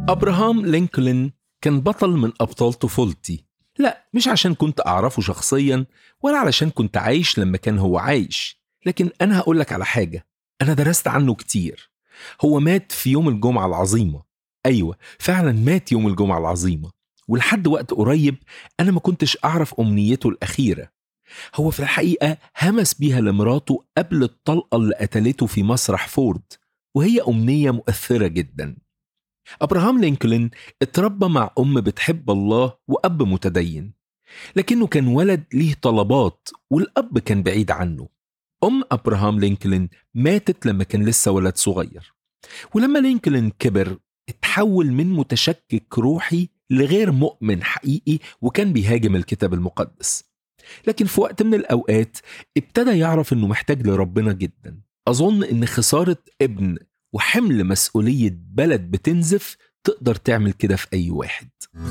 أبراهام لينكولن كان بطل من أبطال طفولتي. لا، مش عشان كنت أعرفه شخصيا ولا علشان كنت عايش لما كان هو عايش، لكن أنا هقولك على حاجة، أنا درست عنه كتير. هو مات في يوم الجمعة العظيمة. أيوة، فعلا مات يوم الجمعة العظيمة، ولحد وقت قريب أنا ما كنتش أعرف أمنيته الأخيرة. هو في الحقيقة همس بيها لمراته قبل الطلقة اللي قتلته في مسرح فورد، وهي أمنية مؤثرة جدا. أبراهام لينكولن اتربى مع أم بتحب الله وأب متدين، لكنه كان ولد ليه طلبات والأب كان بعيد عنه. أم أبراهام لينكولن ماتت لما كان لسه ولد صغير، ولما لينكولن كبر اتحول من متشكك روحي لغير مؤمن حقيقي، وكان بيهاجم الكتاب المقدس. لكن في وقت من الأوقات ابتدى يعرف أنه محتاج لربنا جدا. أظن أن خسارة ابن وحمل مسؤولية بلد بتنزف تقدر تعمل كده في أي واحد.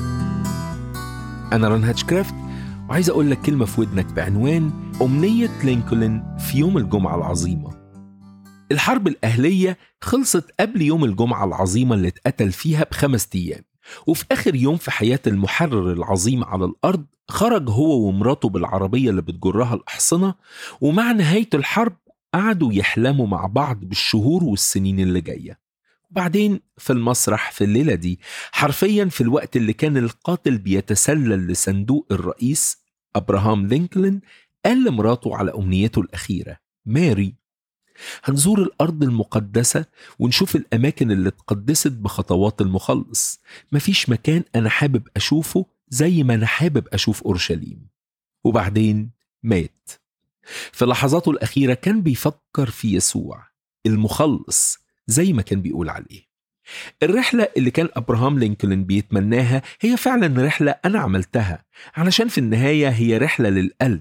أنا ران هاتشكرافت، وعايز أقول لك كلمة في ودنك بعنوان أمنية لينكولن في يوم الجمعة العظيمة. الحرب الأهلية خلصت قبل يوم الجمعة العظيمة اللي اتقتل فيها ب5 أيام، وفي آخر يوم في حياة المحرر العظيم على الأرض خرج هو ومراته بالعربية اللي بتجرها الأحصنة، ومع نهاية الحرب قعدوا يحلموا مع بعض بالشهور والسنين اللي جاية. وبعدين في المسرح في الليلة دي، حرفيا في الوقت اللي كان القاتل بيتسلل لصندوق الرئيس، أبراهام لينكولن قال لمراته على أمنيته الأخيرة: ماري، هنزور الأرض المقدسة ونشوف الأماكن اللي اتقدست بخطوات المخلص. مفيش مكان أنا حابب أشوفه زي ما أنا حابب أشوف أورشليم. وبعدين مات. في لحظاته الأخيرة كان بيفكر في يسوع المخلص زي ما كان بيقول عليه. الرحلة اللي كان أبراهام لينكولن بيتمناها هي فعلا رحلة أنا عملتها، علشان في النهاية هي رحلة للقلب.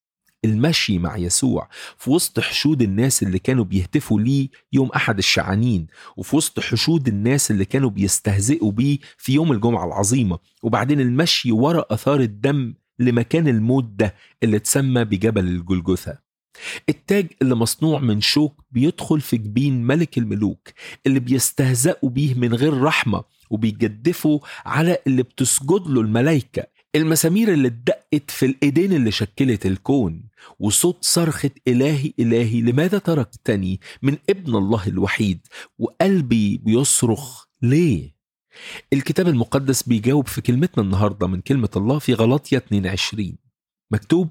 المشي مع يسوع في وسط حشود الناس اللي كانوا بيهتفوا ليه يوم أحد الشعانين، وفي وسط حشود الناس اللي كانوا بيستهزئوا بيه في يوم الجمعة العظيمة، وبعدين المشي وراء أثار الدم لمكان الموت ده اللي تسمى بجبل الجلجثة. التاج اللي مصنوع من شوك بيدخل في جبين ملك الملوك اللي بيستهزئوا بيه من غير رحمة وبيجدفوا على اللي بتسجد له الملائكة. المسامير اللي اتدقت في الإيدين اللي شكلت الكون، وصوت صرخة إلهي إلهي لماذا تركتني من ابن الله الوحيد، وقلبي بيصرخ ليه. الكتاب المقدس بيجاوب في كلمتنا النهاردة من كلمة الله في غلاطية 22 مكتوب: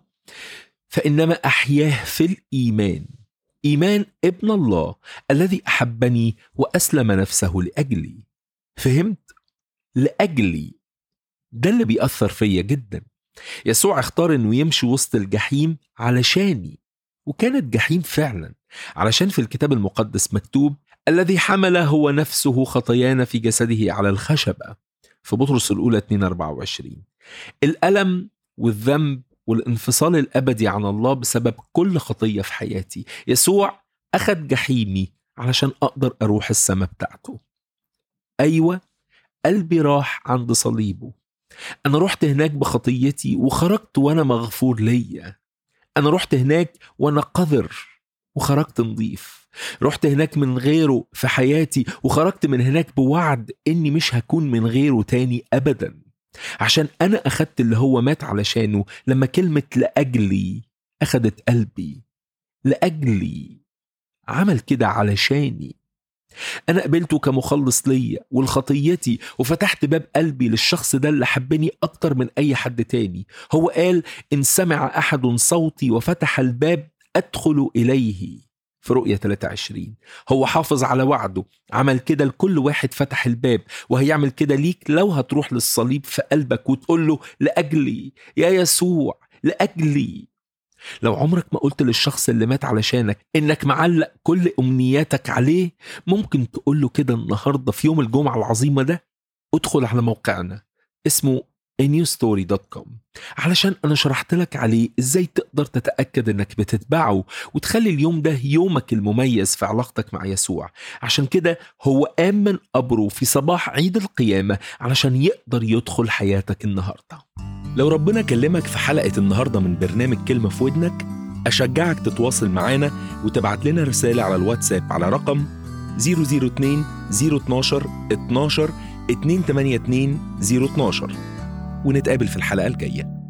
فإنما أحياه في الإيمان، إيمان ابن الله الذي أحبني وأسلم نفسه لأجلي. فهمت؟ لأجلي. ده اللي بيأثر فيا جدا. يسوع اختار انه يمشي وسط الجحيم علشاني، وكانت جحيم فعلا، علشان في الكتاب المقدس مكتوب: الذي حمل هو نفسه خطايانا في جسده على الخشبة، في بطرس الأولى 2:24. الألم والذنب والانفصال الأبدي عن الله بسبب كل خطية في حياتي، يسوع أخذ جحيمي علشان أقدر أروح السماء بتاعته. أيوة، قلبي راح عند صليبه. أنا رحت هناك بخطيتي وخرجت وأنا مغفور ليا. أنا رحت هناك وأنا قذر وخرجت نظيف. رحت هناك من غيره في حياتي وخرجت من هناك بوعد إني مش هكون من غيره تاني أبدا، عشان أنا أخدت اللي هو مات علشانه. لما كلمة لأجلي أخدت قلبي، لأجلي عمل كده علشاني. أنا قبلته كمخلص ليا والخطيتي، وفتحت باب قلبي للشخص ده اللي حبني أكتر من أي حد تاني. هو قال: إن سمع أحد صوتي وفتح الباب أدخل إليه، في رؤية 23. هو حافظ على وعده، عمل كده لكل واحد فتح الباب، وهيعمل كده ليك لو هتروح للصليب في قلبك وتقول له: لأجلي يا يسوع، لأجلي. لو عمرك ما قلت للشخص اللي مات علشانك إنك معلق كل أمنياتك عليه، ممكن تقول له كده النهاردة في يوم الجمعة العظيمة ده. ادخل على موقعنا اسمه anewstory.com، علشان أنا شرحت لك عليه إزاي تقدر تتأكد إنك بتتبعه وتخلي اليوم ده يومك المميز في علاقتك مع يسوع. عشان كده هو قام من قبره في صباح عيد القيامة علشان يقدر يدخل حياتك النهاردة. لو ربنا كلمك في حلقة النهاردة من برنامج كلمة في ودنك، أشجعك تتواصل معانا وتبعت لنا رسالة على الواتساب على رقم 002 012 12 282 012. ونتقابل في الحلقة الجاية.